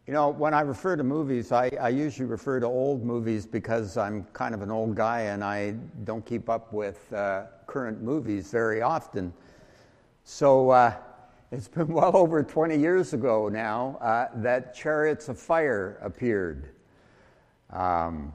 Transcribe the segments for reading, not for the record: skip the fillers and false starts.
You know, when I refer to movies, I usually refer to old movies because I'm kind of an old guy and I don't keep up with current movies very often. So it's been well over 20 years ago now that Chariots of Fire appeared. And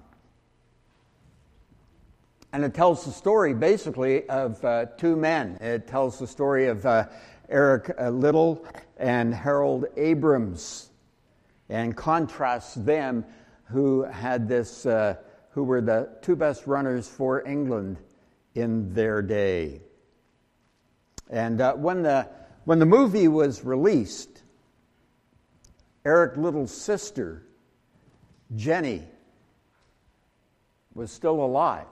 it tells the story, basically, of two men. It tells the story of Eric Liddell and Harold Abrams, and contrasts them, who had this, who were the two best runners for England in their day. And when the movie was released, Eric Liddell's sister, Jenny, was still alive.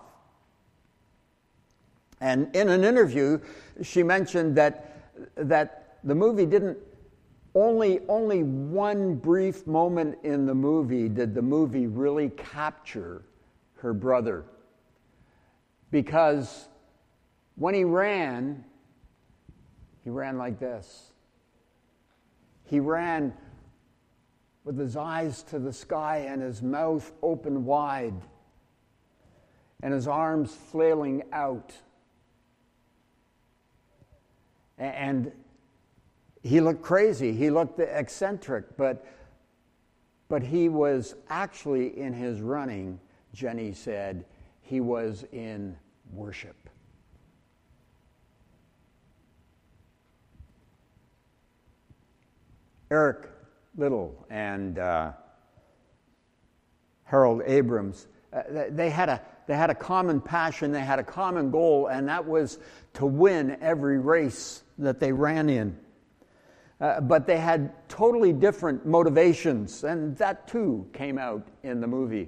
And in an interview, she mentioned that the movie didn't, only one brief moment in the movie did the movie really capture her brother. Because when he ran like this. He ran with his eyes to the sky and his mouth open wide and his arms flailing out. And he looked crazy. He looked eccentric, but he was actually, in his running, Jenny said, he was in worship. Eric Liddell and Harold Abrams, they had a common passion, they had a common goal, and that was to win every race that they ran in. But they had totally different motivations, and that too came out in the movie.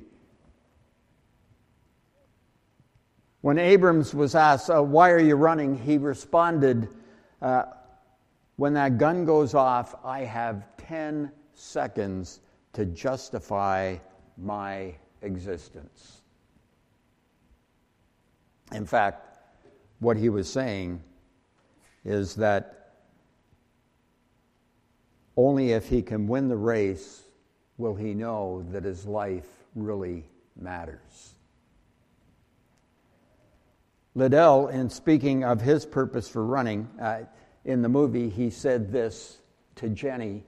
When Abrams was asked, why are you running? He responded, when that gun goes off, I have 10 seconds to justify my existence. In fact, what he was saying is that only if he can win the race will he know that his life really matters. Liddell, in speaking of his purpose for running, in the movie, he said this to Jenny.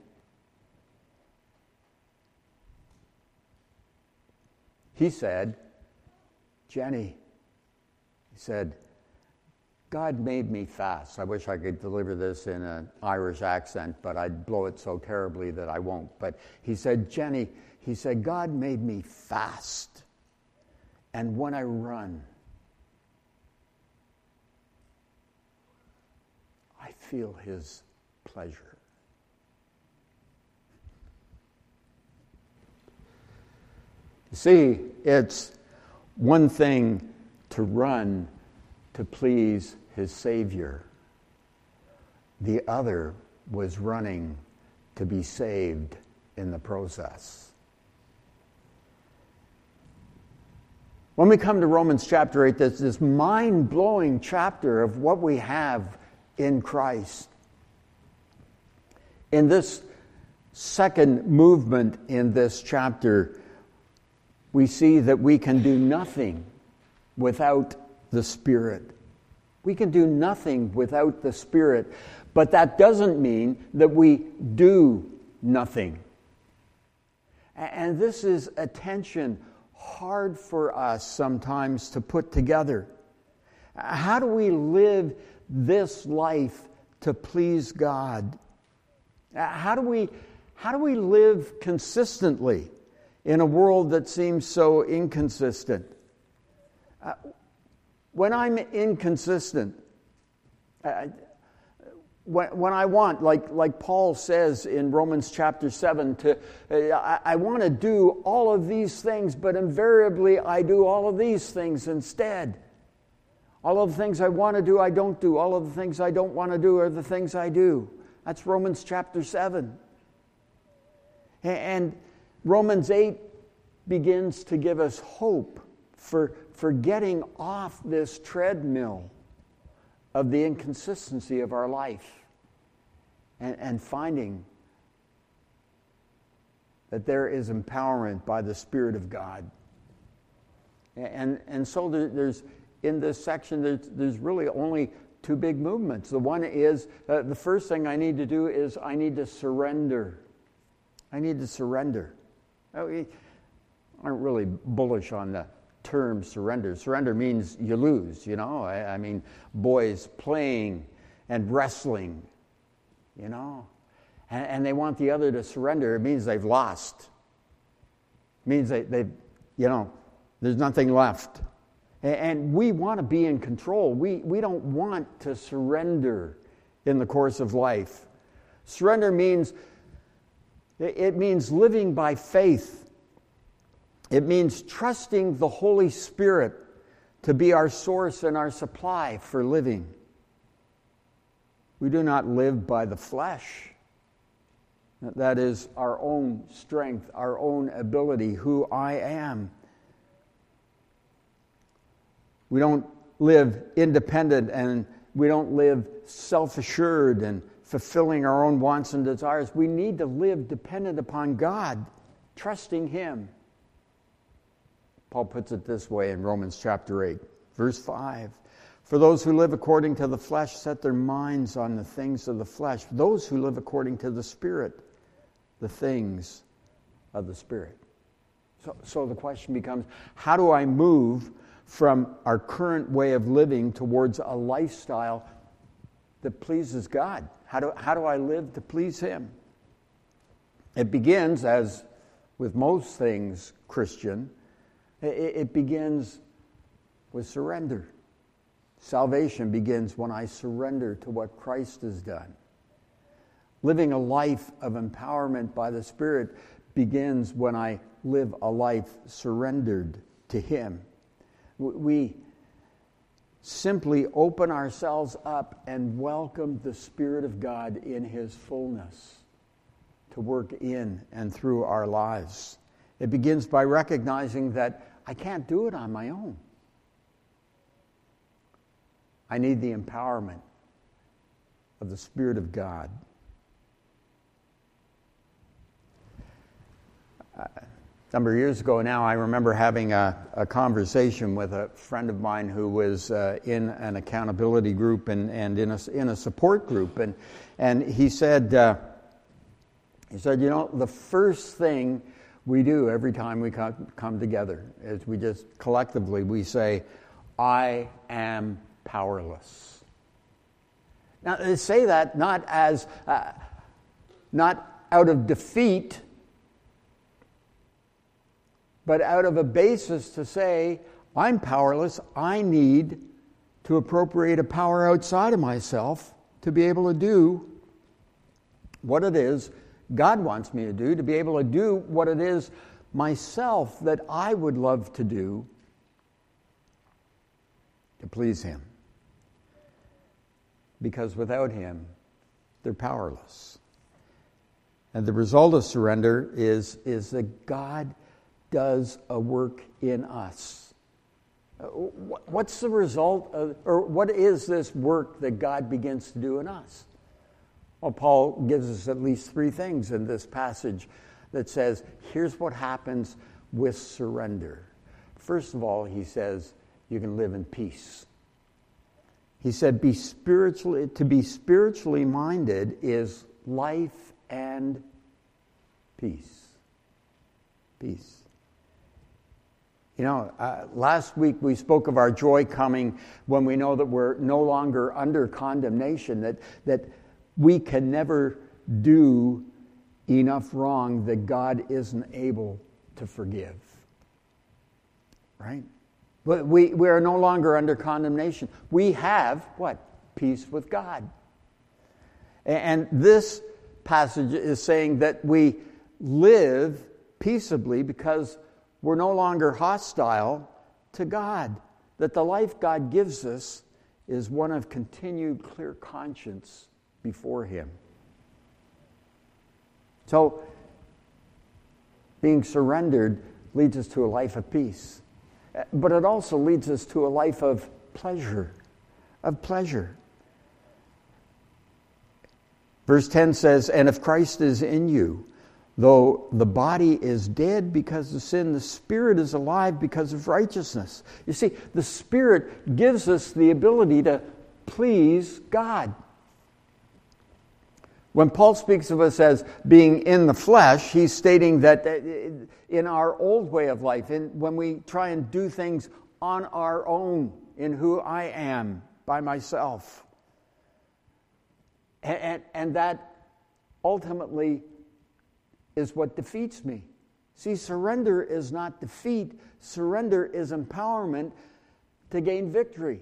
He said, Jenny, he said, God made me fast. I wish I could deliver this in an Irish accent, but I'd blow it so terribly that I won't. But he said, Jenny, he said, God made me fast. And when I run, I feel his pleasure. You see, it's one thing to run to please his Savior. The other was running to be saved in the process. When we come to Romans chapter 8, there's this mind-blowing chapter of what we have in Christ. In this second movement in this chapter, we see that we can do nothing without the Spirit. We can do nothing without the Spirit, but that doesn't mean that we do nothing. And this is a tension hard for us sometimes to put together. How do we live this life to please God? How do we live consistently in a world that seems so inconsistent? When I'm inconsistent, when I want, like Paul says in Romans chapter 7, I want to do all of these things, but invariably I do all of these things instead. All of the things I want to do, I don't do. All of the things I don't want to do are the things I do. That's Romans chapter 7. And Romans 8 begins to give us hope for getting off this treadmill of the inconsistency of our life and finding that there is empowerment by the Spirit of God. And so there's in this section, there's really only two big movements. The one is, the first thing I need to do is I need to surrender. I need to surrender. We aren't really bullish on the term surrender. Surrender means you lose, you know. I mean, boys playing and wrestling, you know. And they want the other to surrender. It means they've lost. It means they've, you know, there's nothing left. And we want to be in control. We don't want to surrender in the course of life. Surrender means living by faith. It means trusting the Holy Spirit to be our source and our supply for living. We do not live by the flesh. That is our own strength, our own ability, who I am. We don't live independent, and we don't live self-assured and fulfilling our own wants and desires. We need to live dependent upon God, trusting Him. Paul puts it this way in Romans chapter 8, verse 5. For those who live according to the flesh set their minds on the things of the flesh. Those who live according to the Spirit, the things of the Spirit. So the question becomes, how do I move from our current way of living towards a lifestyle that pleases God? How do I live to please Him? It begins, as with most things Christian, it begins with surrender. Salvation begins when I surrender to what Christ has done. Living a life of empowerment by the Spirit begins when I live a life surrendered to Him. We simply open ourselves up and welcome the Spirit of God in His fullness to work in and through our lives. It begins by recognizing that I can't do it on my own. I need the empowerment of the Spirit of God. A number of years ago now, I remember having a conversation with a friend of mine who was in an accountability group and in a support group, and he said, you know, the first thing we do every time we come together is we just collectively we say, I am powerless. Now they say that not out of defeat, but out of a basis to say, I'm powerless, I need to appropriate a power outside of myself to be able to do what it is God wants me to do, to be able to do what it is myself that I would love to do to please Him. Because without Him, they're powerless. And the result of surrender is that God does a work in us. What's the result of, or what is this work that God begins to do in us? Well, Paul gives us at least three things in this passage that says, here's what happens with surrender. First of all, he says, you can live in peace. He said, to be spiritually minded is life and peace. Peace. You know, last week we spoke of our joy coming when we know that we're no longer under condemnation, that we can never do enough wrong that God isn't able to forgive. Right? But we are no longer under condemnation. We have, what? Peace with God. And this passage is saying that we live peaceably because we're no longer hostile to God. That the life God gives us is one of continued clear conscience before Him. So, being surrendered leads us to a life of peace. But it also leads us to a life of pleasure. Verse 10 says, and if Christ is in you, Though the body is dead because of sin, the Spirit is alive because of righteousness. You see, the Spirit gives us the ability to please God. When Paul speaks of us as being in the flesh, he's stating that in our old way of life, when we try and do things on our own, in who I am by myself, and that ultimately is what defeats me. See, surrender is not defeat. Surrender is empowerment to gain victory.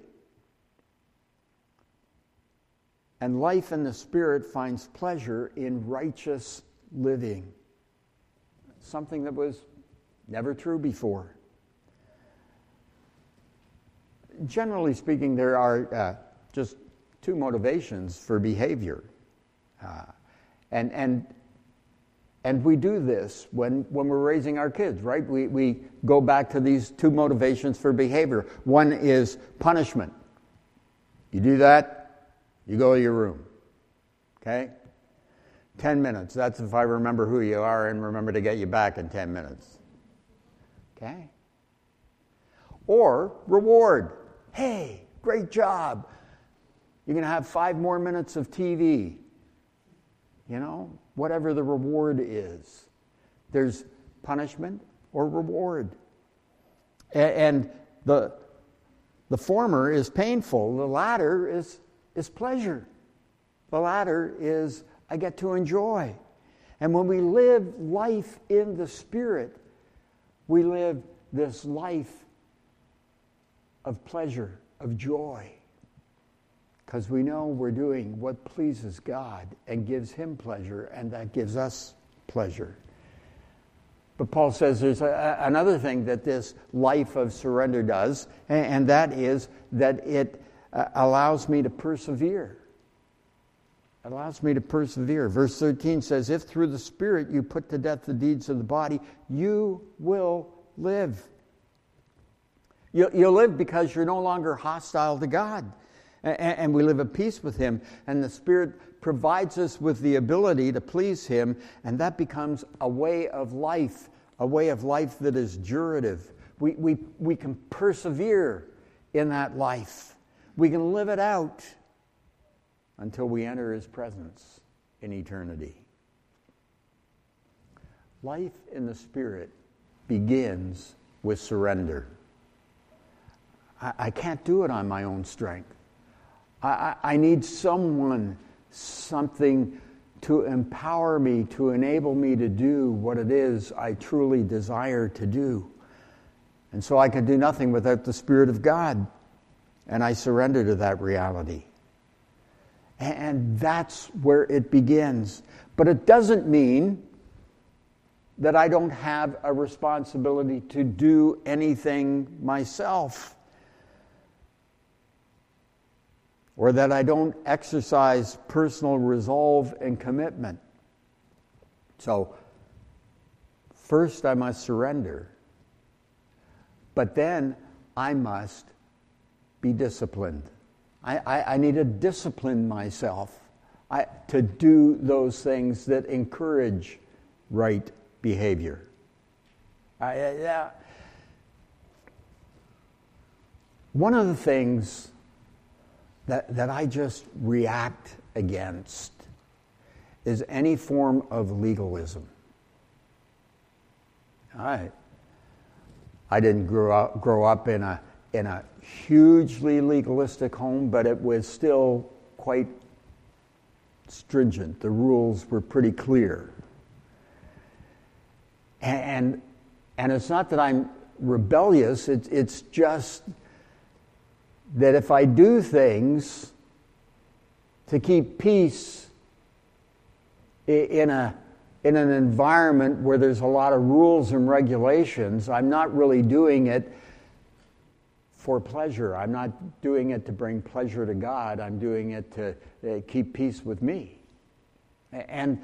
And life in the Spirit finds pleasure in righteous living. Something that was never true before. Generally speaking, there are just two motivations for behavior. And we do this when we're raising our kids, right? We go back to these two motivations for behavior. One is punishment. You do that, you go to your room. Okay? 10 minutes. That's if I remember who you are and remember to get you back in 10 minutes. Okay? Or reward. Hey, great job. You're going to have 5 more minutes of TV. You know, whatever the reward is. There's punishment or reward. And the former is painful. The latter is pleasure. The latter is I get to enjoy. And when we live life in the Spirit, we live this life of pleasure, of joy. Because we know we're doing what pleases God and gives Him pleasure, and that gives us pleasure. But Paul says there's another thing that this life of surrender does, and that is that it allows me to persevere. It allows me to persevere. Verse 13 says, if through the Spirit you put to death the deeds of the body, you will live. You'll live because you're no longer hostile to God. And we live at peace with Him. And the Spirit provides us with the ability to please Him. And that becomes a way of life that is durative. We can persevere in that life. We can live it out until we enter His presence in eternity. Life in the Spirit begins with surrender. I can't do it on my own strength. I need something to empower me, to enable me to do what it is I truly desire to do. And so I can do nothing without the Spirit of God. And I surrender to that reality. And that's where it begins. But it doesn't mean that I don't have a responsibility to do anything myself. Or that I don't exercise personal resolve and commitment. So, first I must surrender. But then I must be disciplined. I need to discipline myself to do those things that encourage right behavior. One of the things that I just react against is any form of legalism. I didn't grow up in a hugely legalistic home, but it was still quite stringent. The rules were pretty clear. And it's not that I'm rebellious, it's just that if I do things to keep peace in an environment where there's a lot of rules and regulations, I'm not really doing it for pleasure. I'm not doing it to bring pleasure to God. I'm doing it to keep peace with me. And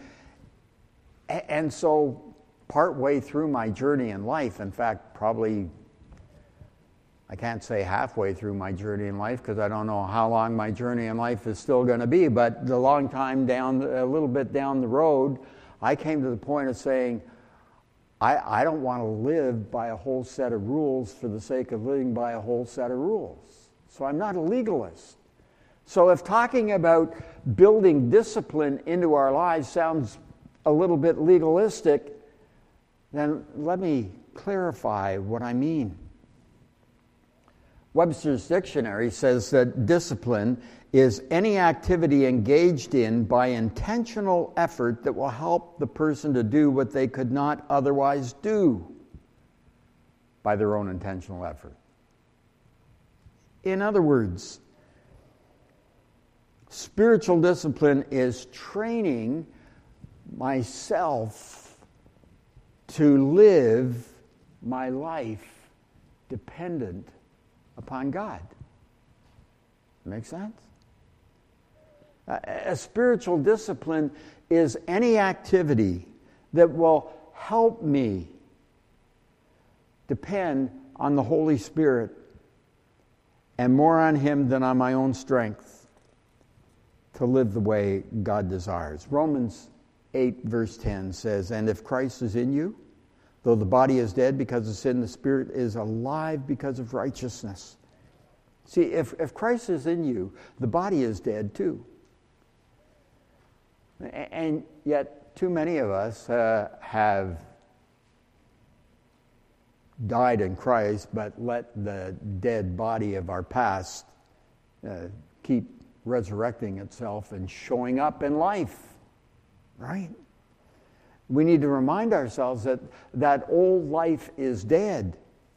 so partway through my journey in life, in fact, probably I can't say halfway through my journey in life because I don't know how long my journey in life is still going to be, but a long time down, a little bit down the road, I came to the point of saying, I don't want to live by a whole set of rules for the sake of living by a whole set of rules. So I'm not a legalist. So if talking about building discipline into our lives sounds a little bit legalistic, then let me clarify what I mean. Webster's Dictionary says that discipline is any activity engaged in by intentional effort that will help the person to do what they could not otherwise do by their own intentional effort. In other words, spiritual discipline is training myself to live my life dependent upon God. Make sense? A spiritual discipline is any activity that will help me depend on the Holy Spirit and more on Him than on my own strength to live the way God desires. Romans 8 verse 10 says, "And if Christ is in you, though the body is dead because of sin, the Spirit is alive because of righteousness." See, if Christ is in you, the body is dead too. And yet, too many of us have died in Christ, but let the dead body of our past keep resurrecting itself and showing up in life, right? We need to remind ourselves that that old life is dead.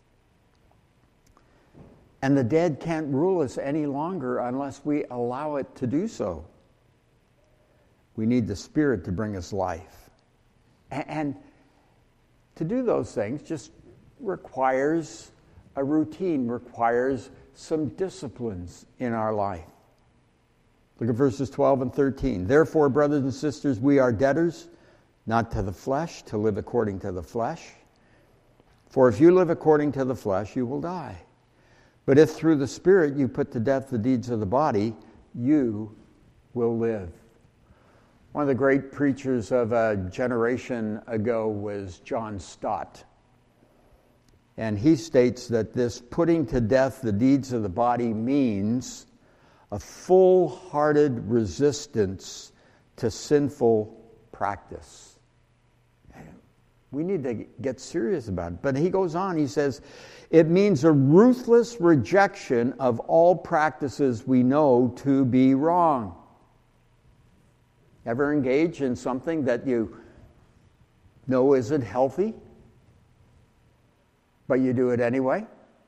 And the dead can't rule us any longer unless we allow it to do so. We need the Spirit to bring us life. And to do those things just requires a routine, requires some disciplines in our life. Look at verses 12 and 13. "Therefore, brothers and sisters, we are debtors, not to the flesh, to live according to the flesh. For if you live according to the flesh, you will die. But if through the Spirit you put to death the deeds of the body, you will live." One of the great preachers of a generation ago was John Stott. And he states that this putting to death the deeds of the body means a full-hearted resistance to sinful practice. We need to get serious about it. But he goes on, he says, it means a ruthless rejection of all practices we know to be wrong. Ever engage in something that you know isn't healthy, but you do it anyway?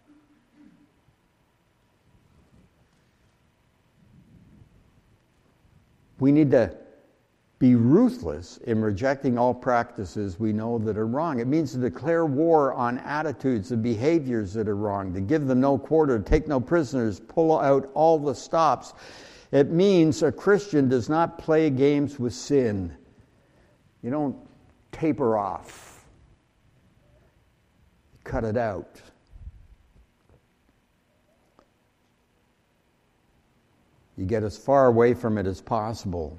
We need to be ruthless in rejecting all practices we know that are wrong. It means to declare war on attitudes and behaviors that are wrong, to give them no quarter, to take no prisoners, pull out all the stops. It means a Christian does not play games with sin. You don't taper off. Cut it out. You get as far away from it as possible.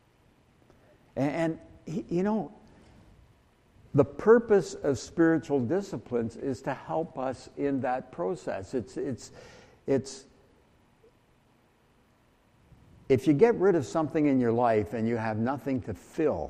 And you know, the purpose of spiritual disciplines is to help us in that process. It's if you get rid of something in your life and you have nothing to fill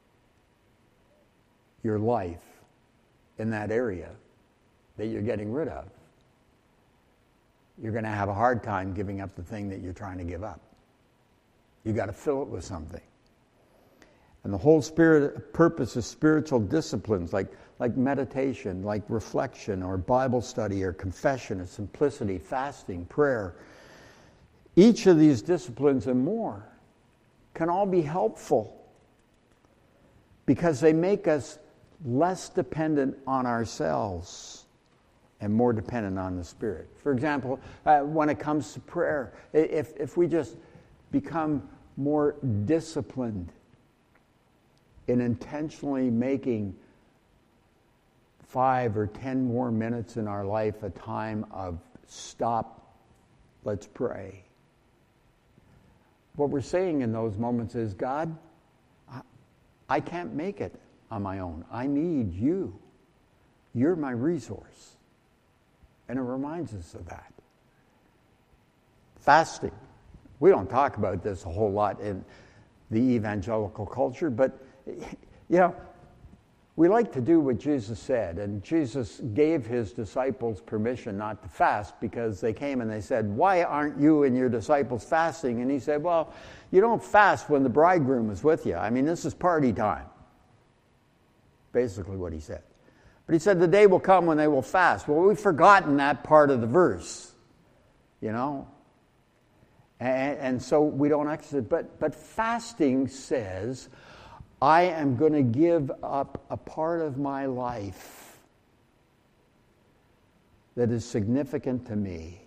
your life in that area that you're getting rid of, you're going to have a hard time giving up the thing that you're trying to give up. You've got to fill it with something. And the whole purpose of spiritual disciplines like meditation, like reflection or Bible study or confession or simplicity, fasting, prayer, each of these disciplines and more can all be helpful because they make us less dependent on ourselves and more dependent on the Spirit. For example, when it comes to prayer, if we just become more disciplined in intentionally making 5 or 10 more minutes in our life a time of stop, let's pray. What we're saying in those moments is, God, I can't make it on my own. I need you. You're my resource. And it reminds us of that. Fasting. We don't talk about this a whole lot in the evangelical culture, but, we like to do what Jesus said. And Jesus gave his disciples permission not to fast because they came and they said, "Why aren't you and your disciples fasting?" And he said, "Well, you don't fast when the bridegroom is with you. I mean, this is party time." Basically what he said. But he said, "The day will come when they will fast." Well, we've forgotten that part of the verse, And so we don't exercise. But fasting says, I am going to give up a part of my life that is significant to me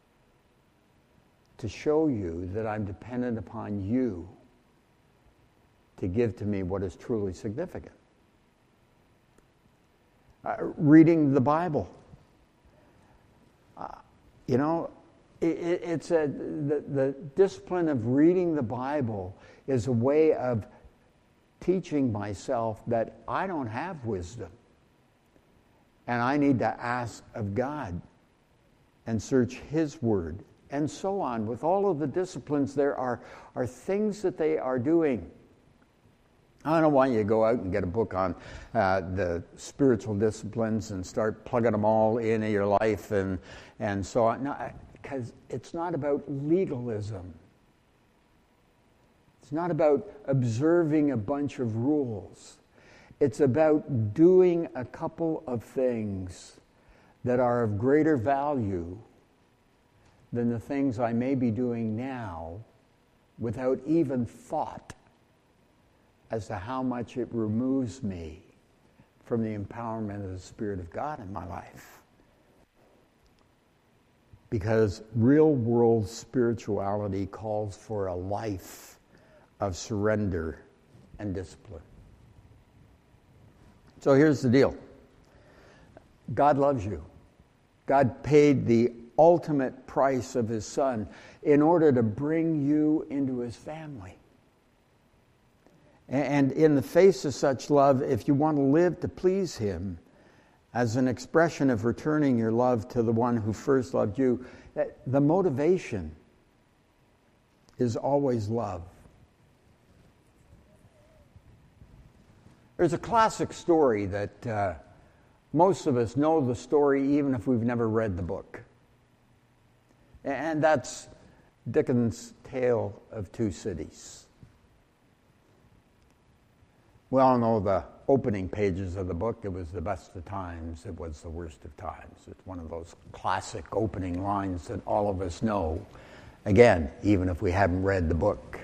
to show you that I'm dependent upon you to give to me what is truly significant. Reading the Bible. It's the discipline of reading the Bible is a way of teaching myself that I don't have wisdom. And I need to ask of God and search His Word. And so on. With all of the disciplines, there are things that they are doing. I don't want you to go out and get a book on the spiritual disciplines and start plugging them all into your life and so on. No, because it's not about legalism. It's not about observing a bunch of rules. It's about doing a couple of things that are of greater value than the things I may be doing now without even thought as to how much it removes me from the empowerment of the Spirit of God in my life. Because real-world spirituality calls for a life of surrender and discipline. So here's the deal. God loves you. God paid the ultimate price of His Son in order to bring you into His family. And in the face of such love, if you want to live to please Him as an expression of returning your love to the one who first loved you, the motivation is always love. There's a classic story that most of us know the story even if we've never read the book. And that's Dickens' Tale of Two Cities. We all know the opening pages of the book. It was the best of times, it was the worst of times. It's one of those classic opening lines that all of us know, again, even if we haven't read the book.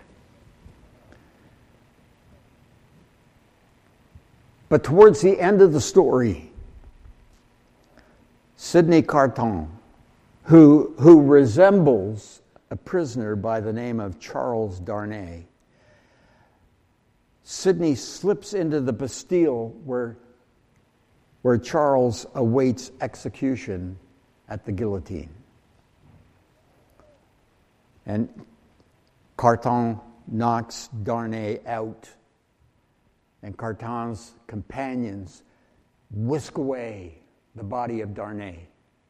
But towards the end of the story, Sidney Carton, who resembles a prisoner by the name of Charles Darnay, Sidney slips into the Bastille where Charles awaits execution at the guillotine. And Carton knocks Darnay out. And Carton's companions whisk away the body of Darnay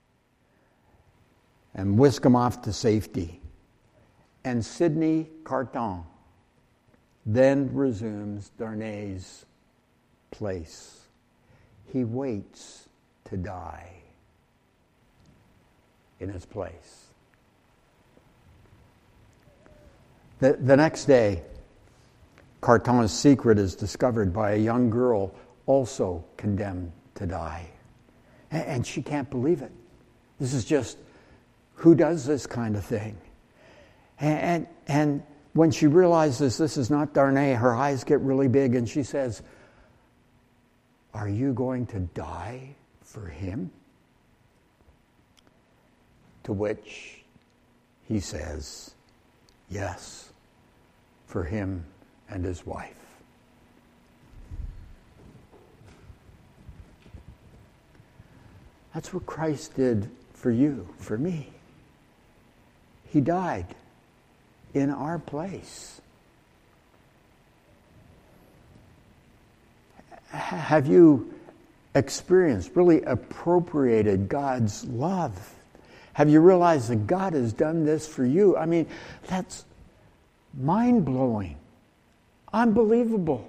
and whisk him off to safety. And Sidney Carton then resumes Darnay's place. He waits to die in his place. The next day, Carton's secret is discovered by a young girl also condemned to die. And she can't believe it. This is just, who does this kind of thing? And when she realizes this is not Darnay, her eyes get really big and she says, "Are you going to die for him?" To which he says, "Yes, for him and his wife." That's what Christ did for you, for me. He died in our place. Have you experienced, really appropriated God's love? Have you realized that God has done this for you? I mean, that's mind-blowing, unbelievable.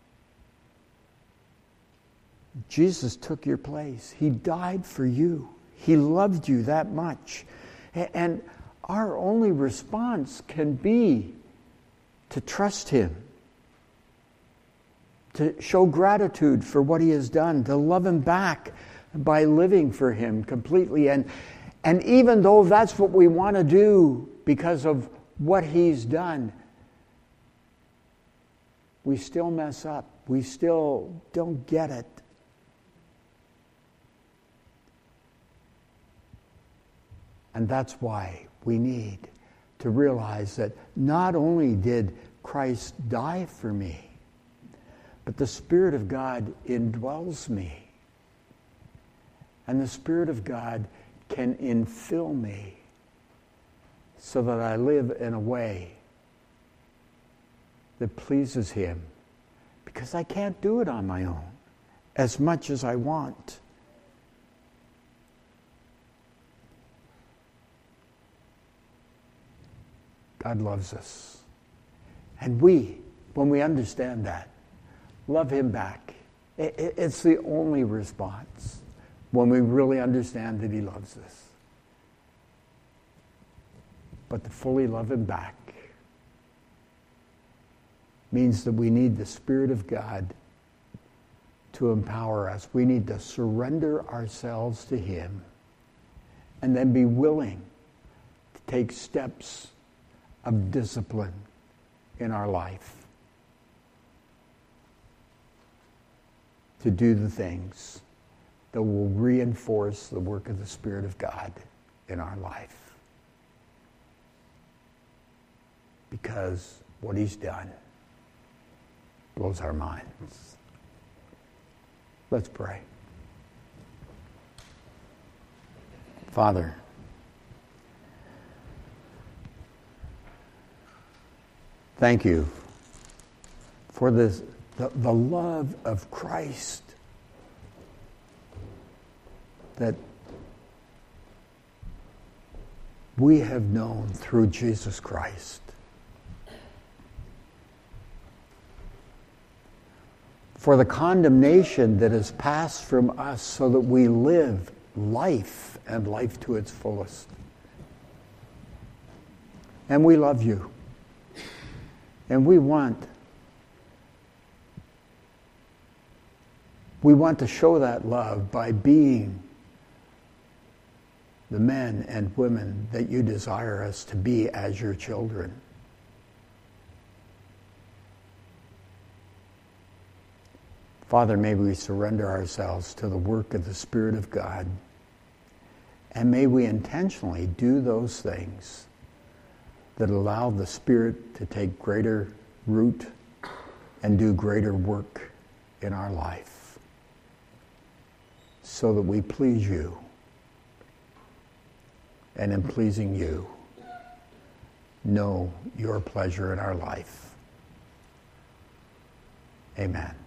Jesus took your place. He died for you. He loved you that much. And our only response can be to trust Him, to show gratitude for what He has done, to love Him back by living for Him completely. And even though that's what we want to do because of what He's done, we still mess up. We still don't get it. And that's why we need to realize that not only did Christ die for me, but the Spirit of God indwells me. And the Spirit of God can infill me so that I live in a way that pleases Him, because I can't do it on my own as much as I want. God loves us. And we, when we understand that, love Him back. It's the only response when we really understand that He loves us. But to fully love Him back means that we need the Spirit of God to empower us. We need to surrender ourselves to Him and then be willing to take steps of discipline in our life to do the things that will reinforce the work of the Spirit of God in our life. Because what He's done blows our minds. Let's pray. Father, thank You for this, the love of Christ that we have known through Jesus Christ. For the condemnation that is passed from us so that we live life and life to its fullest. And we love You. And we want to show that love by being the men and women that You desire us to be as Your children. Father, may we surrender ourselves to the work of the Spirit of God, and may we intentionally do those things that allow the Spirit to take greater root and do greater work in our life, so that we please You, and in pleasing You, know Your pleasure in our life. Amen.